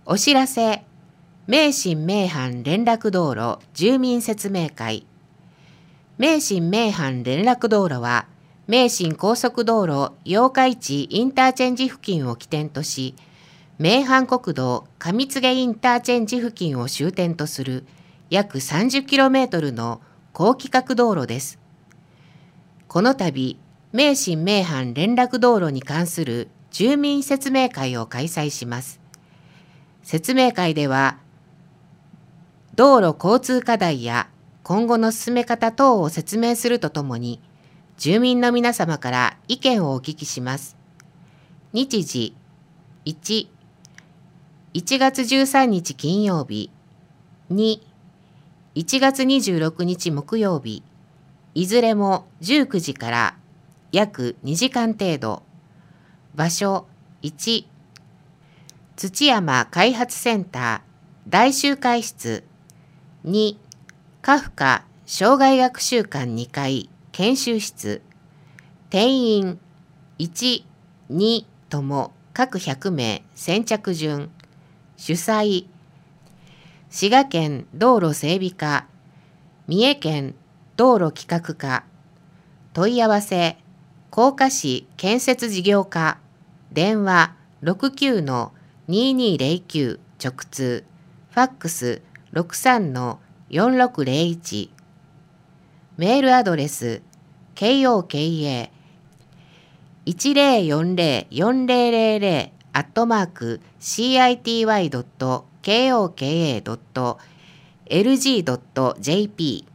お知らせ、名神名阪連絡道路住民説明会。名神名阪連絡道路は、名神高速道路八日市インターチェンジ付近を起点とし、名阪国道上柘インターチェンジ付近を終点とする約 30km の高規格道路です。この度、名神名阪連絡道路に関する住民説明会を開催します。説明会では、道路交通課題や今後の進め方等を説明するとともに、住民の皆様から意見をお聞きします。日時1、1月13日金曜日。2、1月26日木曜日。いずれも19時から約2時間程度。場所1、土山開発センター大集会室。2、カフカ生涯学習館2階研修室。定員1、2とも各100名先着順。主催、滋賀県道路整備課、三重県道路企画課。問い合わせ、甲賀市建設事業課。電話69-2209直通。ファックス63-4601。メールアドレス koka10404000@city.koka.lg.jp